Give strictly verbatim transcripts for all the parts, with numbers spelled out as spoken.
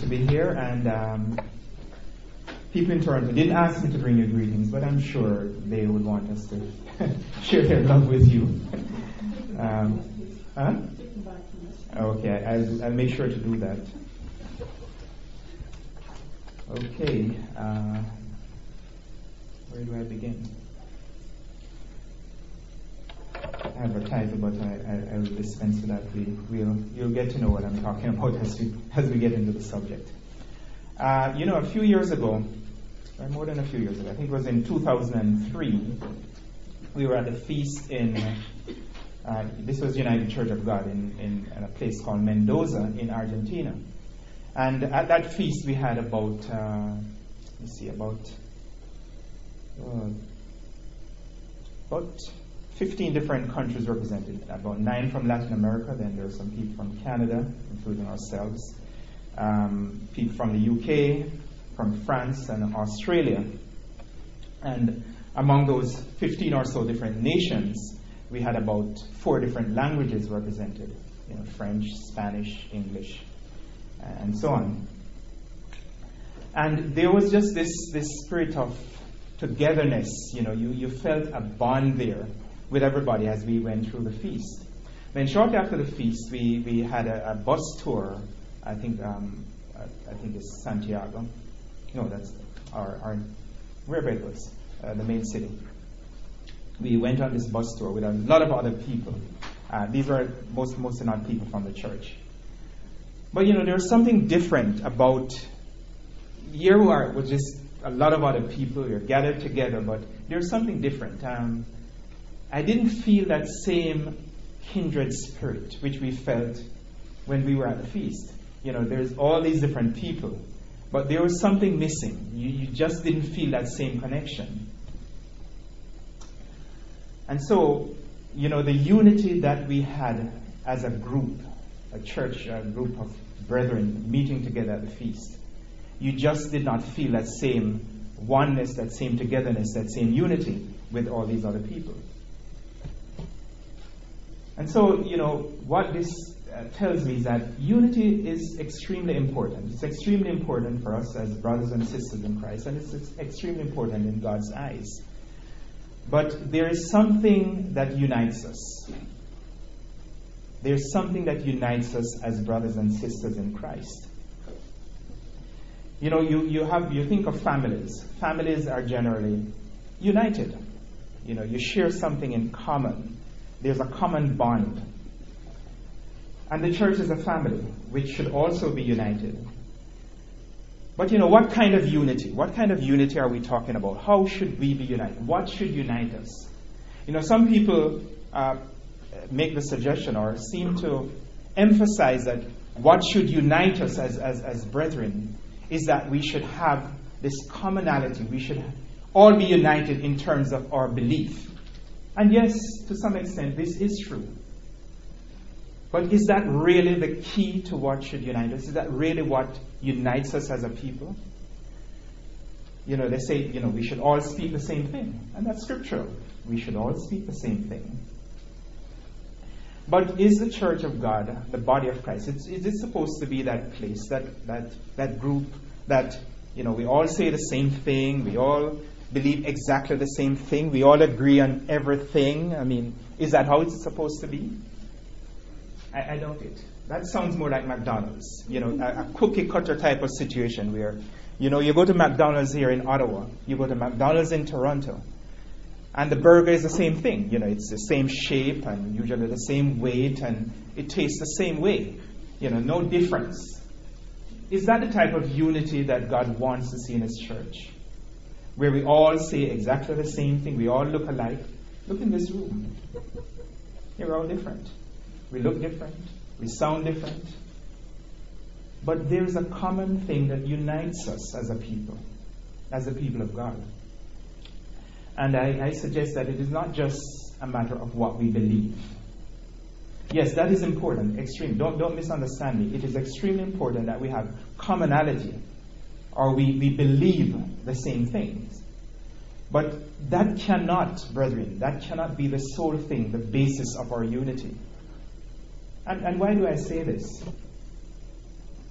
to be here, and um, people in Toronto didn't ask me to bring you greetings, but I'm sure they would want us to share their love with you. Um, huh? Okay, I'll, I'll make sure to do that. Okay, uh, where do I begin? I have a title, but I, I, I will dispense with that. We, we'll, you'll get to know what I'm talking about as we, as we get into the subject. Uh, you know, a few years ago, or more than a few years ago, I think it was in two thousand three, we were at a feast in, uh, this was United Church of God in, in, in a place called Mendoza in Argentina. And at that feast we had about, uh, let's see, about, uh, about fifteen different countries represented, about nine from Latin America, then there were some people from Canada, including ourselves, um, people from the U K, from France, and Australia. And among those fifteen or so different nations, we had about four different languages represented, you know, French, Spanish, English, and so on. And there was just this, this spirit of togetherness, you know, you, you felt a bond there with everybody as we went through the feast. Then shortly after the feast, we, we had a, a bus tour. I think um, I, I think it's Santiago. No, that's our, our wherever it was, uh, the main city. We went on this bus tour with a lot of other people. Uh, these were most mostly not people from the church. But you know, there's something different about here we are with just a lot of other people. We're gathered together, but there's something different. Um, I didn't feel that same kindred spirit which we felt when we were at the feast. You know, there's all these different people, but there was something missing. You, you just didn't feel that same connection. And so, you know, the unity that we had as a group, a church, a group of brethren meeting together at the feast, you just did not feel that same oneness, that same togetherness, that same unity with all these other people. And so, you know, what this uh, tells me is that unity is extremely important. It's extremely important for us as brothers and sisters in Christ, and it's, it's extremely important in God's eyes. But there is something that unites us. There's something that unites us as brothers and sisters in Christ. You know, you, you have you think of families. Families are generally united. You know, you share something in common. There's a common bond. And the church is a family, which should also be united. But you know, what kind of unity? What kind of unity are we talking about? How should we be united? What should unite us? You know, some people uh, make the suggestion or seem to emphasize that what should unite us as, as, as brethren is that we should have this commonality. We should all be united in terms of our belief. And yes, to some extent, this is true. But is that really the key to what should unite us? Is that really what unites us as a people? You know, they say, you know, we should all speak the same thing. And that's scriptural. We should all speak the same thing. But is the church of God, the body of Christ, it's, is it supposed to be that place, that, that, that group that, you know, we all say the same thing, we all believe exactly the same thing, we all agree on everything? I mean, is that how it's supposed to be? I, I doubt it. That sounds more like McDonald's, you know, a, a cookie cutter type of situation where, you know, you go to McDonald's here in Ottawa, you go to McDonald's in Toronto, and the burger is the same thing. You know, it's the same shape and usually the same weight, and it tastes the same way. You know, no difference. Is that the type of unity that God wants to see in His church? Where we all say exactly the same thing, we all look alike? Look in this room. We're all different. We look different. We sound different. But there's a common thing that unites us as a people, as the people of God. And I, I suggest that it is not just a matter of what we believe. Yes, that is important, extreme. Don't, don't misunderstand me. It is extremely important that we have commonality, or we, we believe the same things. But that cannot, brethren, that cannot be the sole thing, the basis of our unity. And, and why do I say this?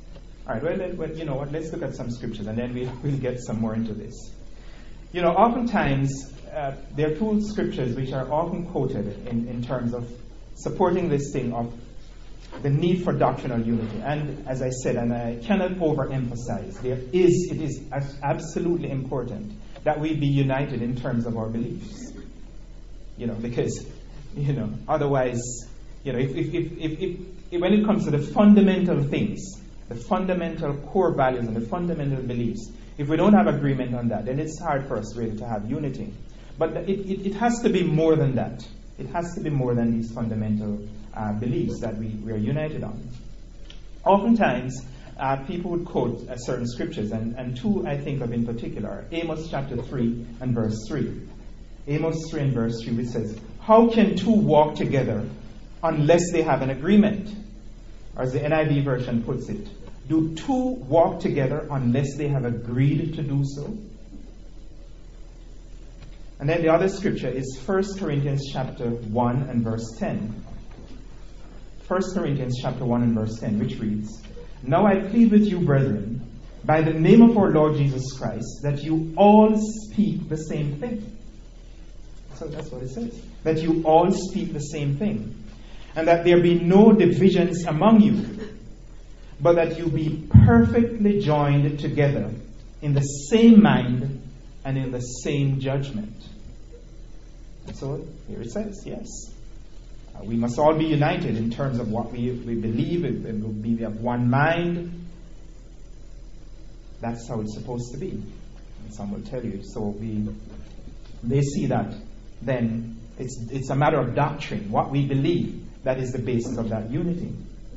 All right, well, let, well, you know what, let's look at some scriptures and then we'll, we'll get some more into this. You know, oftentimes, uh, there are two scriptures which are often quoted in, in terms of supporting this thing of the need for doctrinal unity. And as I said, and I cannot overemphasize, there is, it is absolutely important that we be united in terms of our beliefs. You know, because, you know, otherwise, you know, if, if, if, if, if, if when it comes to the fundamental things, the fundamental core values and the fundamental beliefs, if we don't have agreement on that, then it's hard for us really to have unity. But it, it, it has to be more than that. It has to be more than these fundamental uh, beliefs that we, we are united on. Oftentimes, uh, people would quote uh, certain scriptures, and, and two I think of in particular. Amos chapter three and verse three. Amos three and verse three, which says, "How can two walk together unless they have an agreement?" Or as the N I V version puts it, "Do two walk together unless they have agreed to do so?" And then the other scripture is First Corinthians chapter one and verse ten. First Corinthians chapter one and verse ten, which reads, "Now I plead with you, brethren, by the name of our Lord Jesus Christ, that you all speak the same thing." So that's what it says. That you all speak the same thing. And that there be no divisions among you, but that you be perfectly joined together in the same mind and in the same judgment. And so here it says, yes. Uh, we must all be united in terms of what we, we believe. It, it will be of one mind. That's how it's supposed to be. And some will tell you. So we, they see that then it's, it's a matter of doctrine, what we believe. That is the basis of that unity.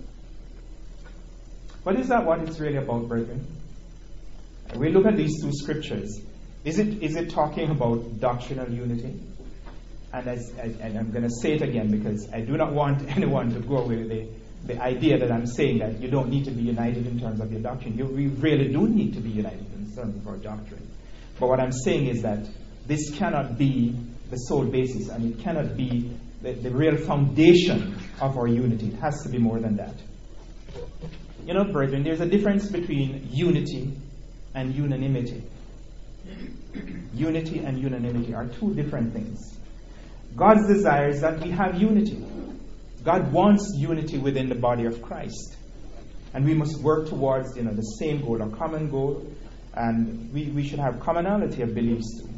But is that what it's really about, brethren? We look at these two scriptures. Is it is it talking about doctrinal unity? And, as, and I'm going to say it again because I do not want anyone to go away with the, the idea that I'm saying that you don't need to be united in terms of your doctrine. You, we really do need to be united in terms of our doctrine. But what I'm saying is that this cannot be the sole basis, and it cannot be the, the real foundation of our unity. It has to be more than that. You know, brethren, there's a difference between unity and unanimity. Unity and unanimity are two different things. God's desire is that we have unity. God wants unity within the body of Christ. And we must work towards, you know, the same goal, a common goal, and we, we should have commonality of beliefs too.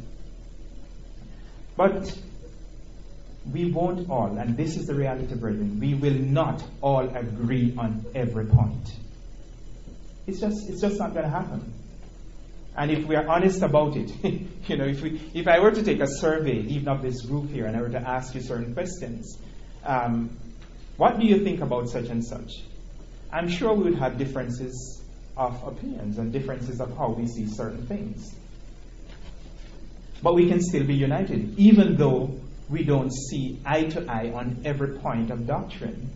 But we won't all, and this is the reality, brethren, we will not all agree on every point. It's just it's just not going to happen. And if we are honest about it, you know, if we if I were to take a survey, even of this group here, and I were to ask you certain questions, um, what do you think about such and such? I'm sure we would have differences of opinions and differences of how we see certain things. But we can still be united, even though we don't see eye to eye on every point of doctrine.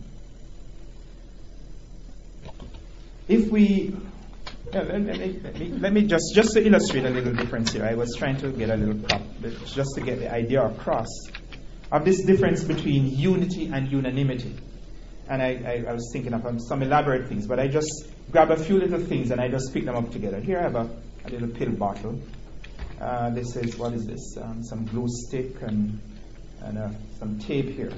If we, yeah, let, let, me, let, me, let me just, just to illustrate a little difference here, I was trying to get a little prop, just to get the idea across of this difference between unity and unanimity. And I, I, I was thinking of um, some elaborate things, but I just grab a few little things and I just pick them up together. Here I have a, a little pill bottle. Uh, this is, what is this? Um, some glue stick and, and uh, some tape here.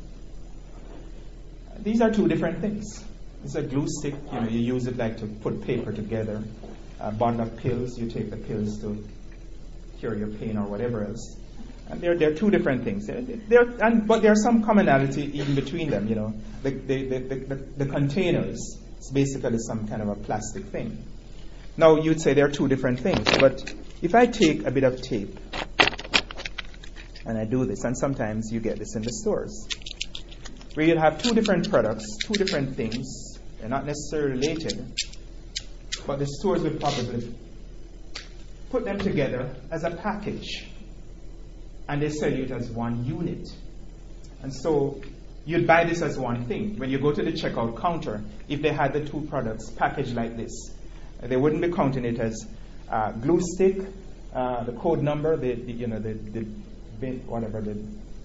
These are two different things. It's a glue stick, you know, you use it like to put paper together. A bottle of pills, you take the pills to cure your pain or whatever else. And they're, they're two different things. They're, they're, and, but there's some commonality even between them, you know. The, the, the, the, the containers, it's basically some kind of a plastic thing. Now, you'd say they're two different things, but if I take a bit of tape and I do this, and sometimes you get this in the stores, where you'll have two different products, two different things, they're not necessarily related, but the stores will probably put them together as a package, and they sell you it as one unit. And so you'd buy this as one thing. When you go to the checkout counter, if they had the two products packaged like this, they wouldn't be counting it as uh, glue stick, uh, the code number, the, the you know the, the whatever the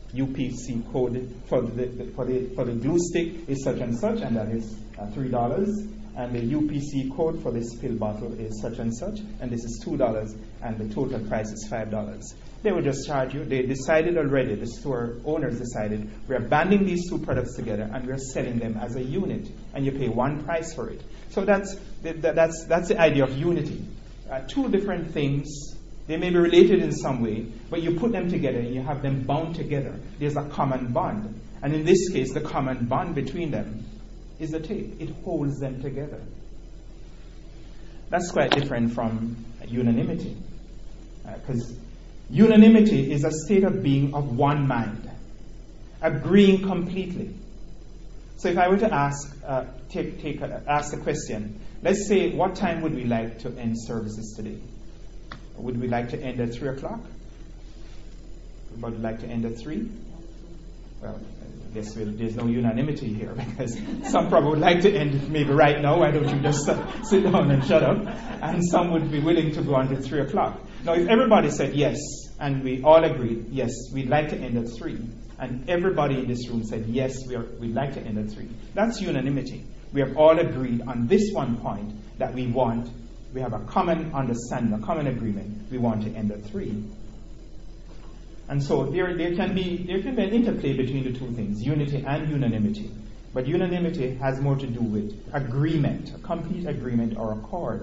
U P C code for the, for the for the glue stick is such and such, and that is uh, three dollars. And the U P C code for this pill bottle is such and such, and this is two dollars, and the total price is five dollars. They will just charge you. They decided already, the store owners decided, we are banding these two products together and we are selling them as a unit, and you pay one price for it. So that's that's that's the idea of unity. Uh, two different things, they may be related in some way, but you put them together and you have them bound together. There's a common bond. And in this case, the common bond between them is the tape. It holds them together. That's quite different from unanimity. Because uh, unanimity is a state of being of one mind, agreeing completely. So if I were to ask, uh, take, take, uh, ask a question, let's say, what time would we like to end services today? Would we like to end at three o'clock? Would we like to end at three? Well, I guess we'll, there's no unanimity here, because some probably would like to end it maybe right now. Why don't you just uh, sit down and shut up? And some would be willing to go until three o'clock. Now, if everybody said yes, and we all agreed, yes, we'd like to end at three, and everybody in this room said, yes, we are, we'd like to end at three, that's unanimity. We have all agreed on this one point that we want, we have a common understanding, a common agreement, we want to end at three. And so there, there can be there can be an interplay between the two things, unity and unanimity. But unanimity has more to do with agreement, a complete agreement or accord.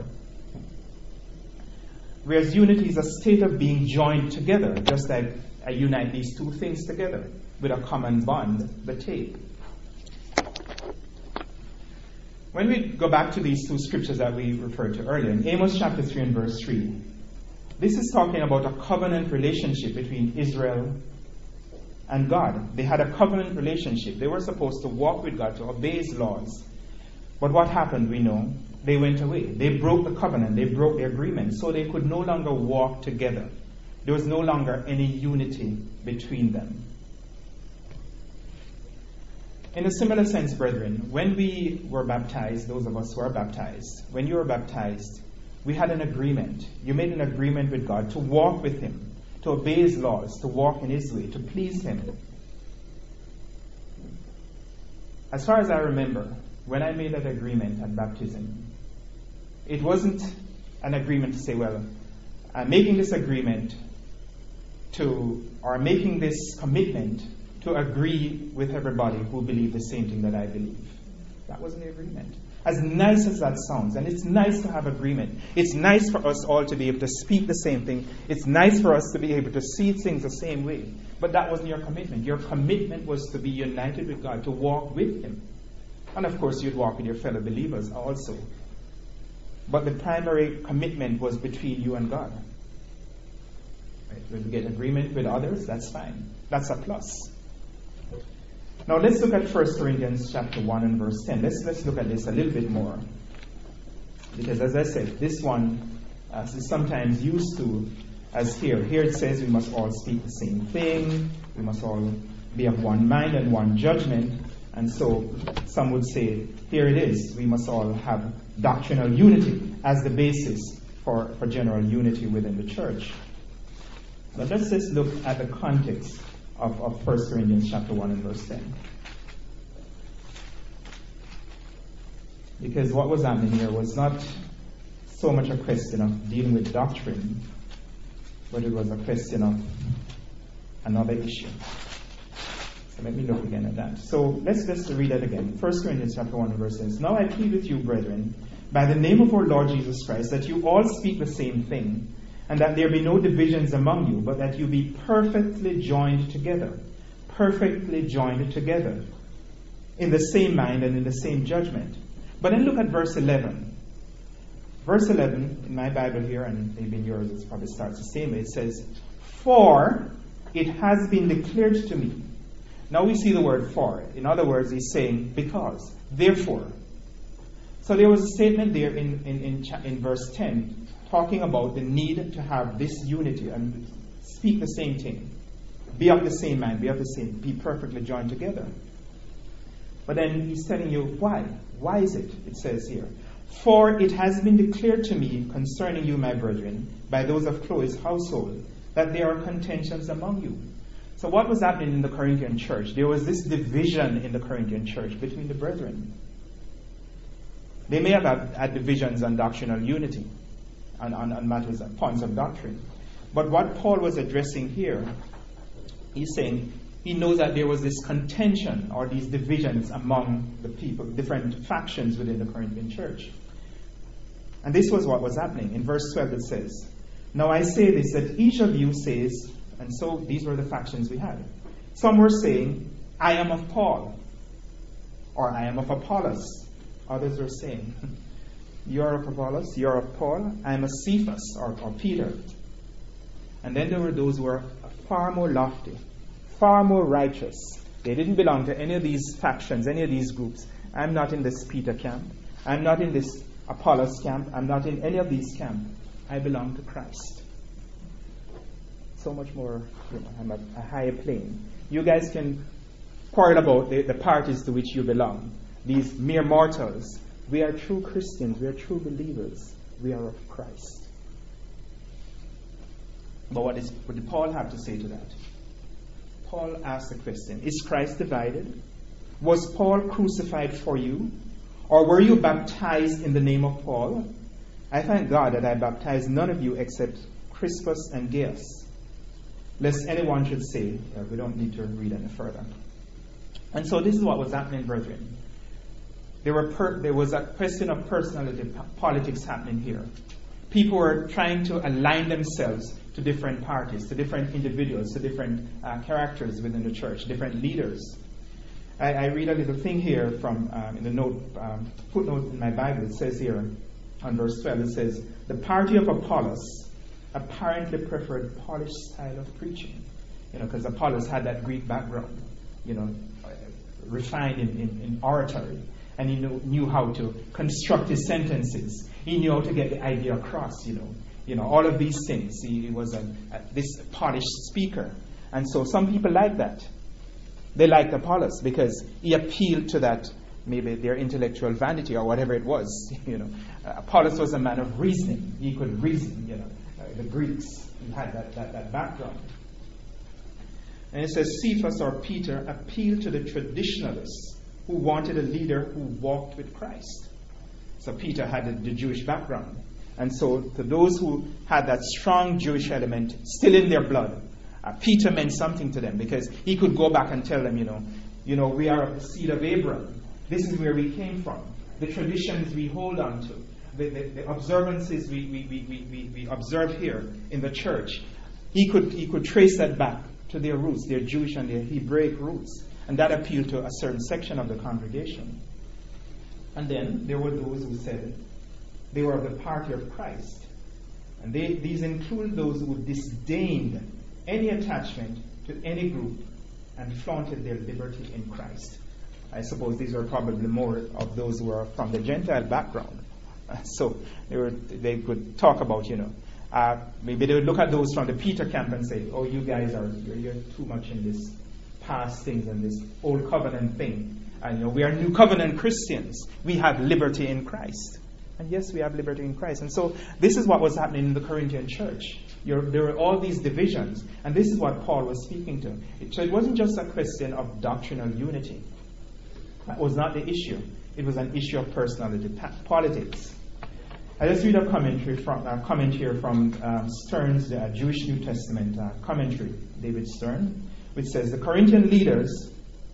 Whereas unity is a state of being joined together, just like I unite these two things together with a common bond, the tape. When we go back to these two scriptures that we referred to earlier, in Amos chapter three and verse three, this is talking about a covenant relationship between Israel and God. They had a covenant relationship. They were supposed to walk with God, to obey His laws. But what happened, we know, they went away. They broke the covenant. They broke the agreement. So they could no longer walk together. There was no longer any unity between them. In a similar sense, brethren, when we were baptized, those of us who are baptized, when you were baptized, we had an agreement. You made an agreement with God to walk with Him, to obey His laws, to walk in His way, to please Him. As far as I remember, when I made that agreement at baptism, it wasn't an agreement to say, well, I'm making this agreement to, or making this commitment to agree with everybody who believe the same thing that I believe. That wasn't the agreement. As nice as that sounds, and it's nice to have agreement. It's nice for us all to be able to speak the same thing. It's nice for us to be able to see things the same way. But that wasn't your commitment. Your commitment was to be united with God, to walk with Him. And of course, you'd walk with your fellow believers also. But the primary commitment was between you and God. Right? When you get agreement with others, that's fine. That's a plus. Now let's look at First Corinthians chapter one and verse ten. Let's let's look at this a little bit more. Because as I said, this one uh, is sometimes used to as here. Here it says we must all speak the same thing. We must all be of one mind and one judgment. And so some would say, here it is. We must all have doctrinal unity as the basis for, for general unity within the church. But let's just look at the context of, of First Corinthians chapter one and verse ten. Because what was happening here was not so much a question of dealing with doctrine, but it was a question of another issue. So let me look again at that. So let's just read that again. First Corinthians chapter one and verse ten. Now I plead with you, brethren, by the name of our Lord Jesus Christ, that you all speak the same thing, and that there be no divisions among you, but that you be perfectly joined together. Perfectly joined together. In the same mind and in the same judgment. But then look at verse eleven. Verse eleven, in my Bible here, and maybe in yours it probably starts the same way. It says, for it has been declared to me. Now we see the word for. In other words, he's saying because. Therefore. So there was a statement there in, in, in, in verse ten talking about the need to have this unity and speak the same thing. Be of the same mind, be of the same, be perfectly joined together. But then he's telling you why. Why is it? It says here, for it has been declared to me concerning you, my brethren, by those of Chloe's household, that there are contentions among you. So what was happening in the Corinthian church? There was this division in the Corinthian church between the brethren. They may have had divisions on doctrinal unity, on, on, on matters, points of doctrine. But what Paul was addressing here, he's saying he knows that there was this contention or these divisions among the people, different factions within the Corinthian church. And this was what was happening. In verse twelve it says, "Now I say this, that each of you says," and so these were the factions we had. Some were saying, "I am of Paul," or "I am of Apollos." Others were saying, "You're of Apollos, you're of Paul, I am of Cephas," or, or Peter. And then there were those who were far more lofty, far more righteous. They didn't belong to any of these factions, any of these groups. I'm not in this Peter camp. I'm not in this Apollos camp. I'm not in any of these camps. I belong to Christ. So much more, you know, I'm at a higher plane. You guys can quarrel about the, the parties to which you belong. These mere mortals. We are true Christians. We are true believers. We are of Christ. But what, is, what did Paul have to say to that? Paul asked the question, is Christ divided? Was Paul crucified for you? Or were you baptized in the name of Paul? I thank God that I baptized none of you except Crispus and Gaius, lest anyone should say, uh, we don't need to read any further. And so this is what was happening, brethren. There, were per- there was a question of personality p- politics happening here. People were trying to align themselves to different parties, to different individuals, to different uh, characters within the church, different leaders. I, I read a little thing here from um, in the note um, footnote in my Bible. It says here on verse twelve, it says, "The party of Apollos apparently preferred polished style of preaching." You know, because Apollos had that Greek background, you know, refined in, in, in oratory. And he knew, knew how to construct his sentences. He knew how to get the idea across, you know. You know, all of these things. He, he was a, a, this polished speaker. And so some people like that. They liked Apollos because he appealed to that, maybe their intellectual vanity or whatever it was. You know, uh, Apollos was a man of reasoning. He could reason, you know. Uh, the Greeks, he had that, that, that background. And it says, Cephas or Peter appealed to the traditionalists who wanted a leader who walked with Christ. So Peter had the, the Jewish background. And so to those who had that strong Jewish element still in their blood, uh, Peter meant something to them because he could go back and tell them, you know, you know, we are of the seed of Abraham. This is where we came from. The traditions we hold on to. The, the, the observances we, we, we, we, we observe here in the church. He could, he could trace that back to their roots, their Jewish and their Hebraic roots. And that appealed to a certain section of the congregation. And then there were those who said they were of the party of Christ. And they, these included those who disdained any attachment to any group and flaunted their liberty in Christ. I suppose these were probably more of those who were from the Gentile background. So they were they could talk about, you know, uh, maybe they would look at those from the Peter camp and say, oh, you guys are, you're, you're too much in this past things and this old covenant thing. And you know, we are new covenant Christians. We have liberty in Christ. And yes, we have liberty in Christ. And so this is what was happening in the Corinthian church. You're, there were all these divisions. And this is what Paul was speaking to. It, so it wasn't just a question of doctrinal unity. That was not the issue. It was an issue of personality, pa- politics. I just read a commentary from a comment here from um, Stern's uh, Jewish New Testament uh, commentary, David Stern, which says the Corinthian leaders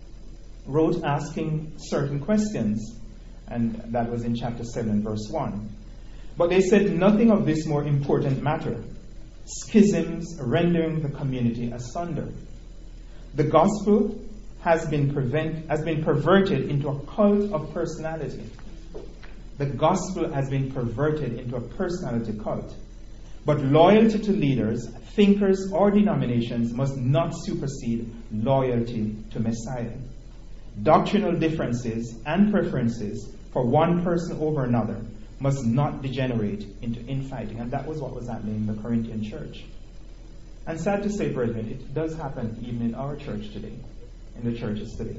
wrote asking certain questions, and that was in chapter seven, verse one. But they said nothing of this more important matter: schisms rendering the community asunder. The gospel has been prevent, has been perverted into a cult of personality. The gospel has been perverted into a personality cult. But loyalty to leaders, thinkers, or denominations must not supersede loyalty to Messiah. Doctrinal differences and preferences for one person over another must not degenerate into infighting. And that was what was happening in the Corinthian church. And sad to say, brethren, it does happen even in our church today, in the churches today.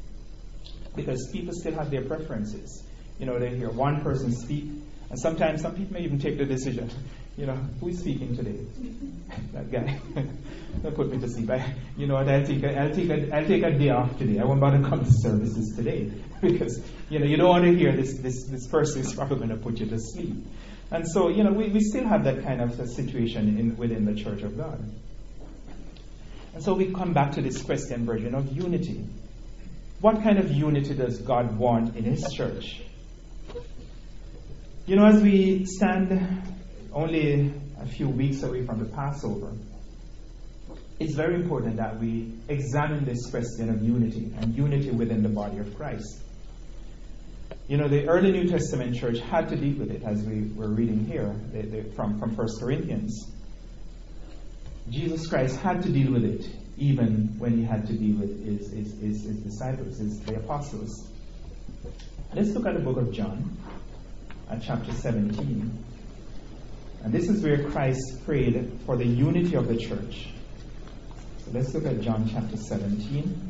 Because people still have their preferences. You know, they hear one person speak, and sometimes some people may even take the decision, You know, who is speaking today? That guy. Don't put me to sleep. I, you know what? I'll take a, I'll take a, I'll take a day off today. I won't bother to come to services today because you know you don't want to hear this. This this person is probably going to put you to sleep. And so you know we, we still have that kind of a situation in, within the Church of God. And so we come back to this Christian version of unity. What kind of unity does God want in His church? You know, as we stand only a few weeks away from the Passover, it's very important that we examine this question of unity and unity within the body of Christ. You know, the early New Testament church had to deal with it, as we were reading here they, they, from, from First Corinthians. Jesus Christ had to deal with it, even when He had to deal with His, his, his, his disciples, his, the apostles. Let's look at the book of John, at chapter seventeen. And this is where Christ prayed for the unity of the church. So let's look at John chapter seventeen.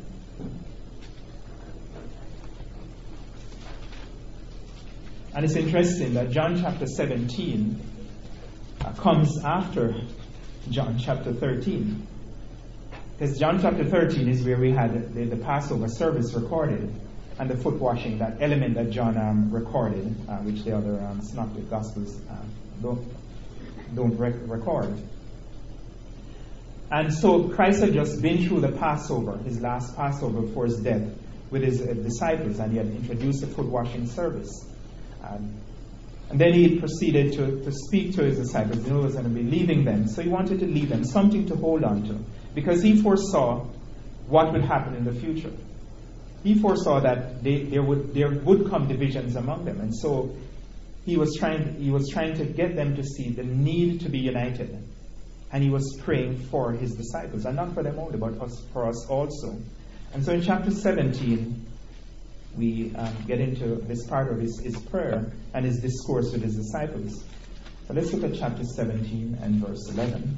And it's interesting that John chapter seventeen uh, comes after John chapter thirteen. Because John chapter thirteen is where we had the, the Passover service recorded and the foot washing, that element that John um, recorded, uh, which the other um, synoptic gospels uh, don't, don't rec- record. And so Christ had just been through the Passover, his last Passover before his death, with his uh, disciples, and he had introduced the foot washing service. Um, and then he proceeded to, to speak to his disciples. He knew he was going to be leaving them, so he wanted to leave them something to hold on to, because he foresaw what would happen in the future. He foresaw that they, there would there would come divisions among them, and so he was trying he was trying to get them to see the need to be united, and he was praying for his disciples, and not for them only, but us, for us also. And so in chapter seventeen, we um, get into this part of his, his prayer and his discourse with his disciples. So let's look at chapter seventeen and verse eleven.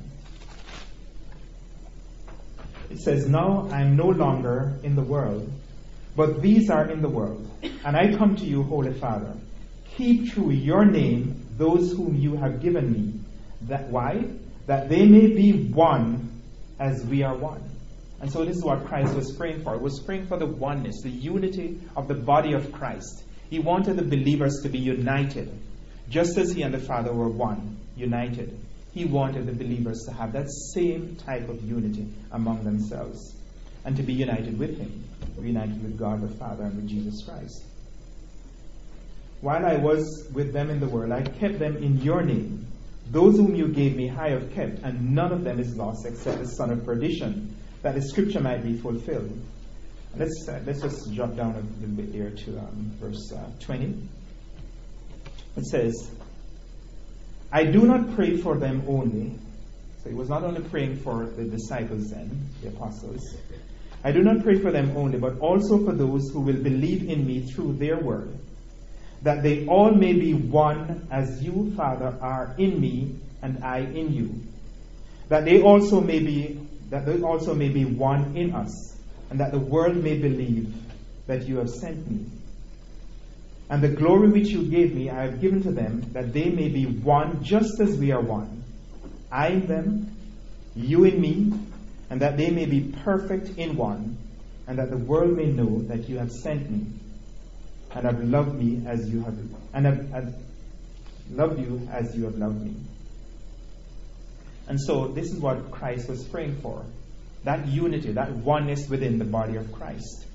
It says, "Now I am no longer in the world, but these are in the world. And I come to you, Holy Father. Keep through your name those whom you have given me. That why? That they may be one as we are one." And so this is what Christ was praying for. He was praying for the oneness, the unity of the body of Christ. He wanted the believers to be united. Just as he and the Father were one, united. He wanted the believers to have that same type of unity among themselves, and to be united with him, united with God the Father and with Jesus Christ. "While I was with them in the world, I kept them in your name. Those whom you gave me I have kept, and none of them is lost except the son of perdition, that the scripture might be fulfilled." Let's uh, let's just drop down a little bit there to um, verse uh, twenty. It says, "I do not pray for them only." So he was not only praying for the disciples then, the apostles. "I do not pray for them only, but also for those who will believe in me through their word, that they all may be one as you, Father, are in me and I in you, that they also may be that they also may be one in us, and that the world may believe that you have sent me. And the glory which you gave me I have given to them, that they may be one just as we are one, I in them, you in me, and that they may be perfect in one, and that the world may know that you have sent me, and have loved me as you have, and have, have loved you as you have loved me." And so this is what Christ was praying for, that unity, that oneness within the body of Christ.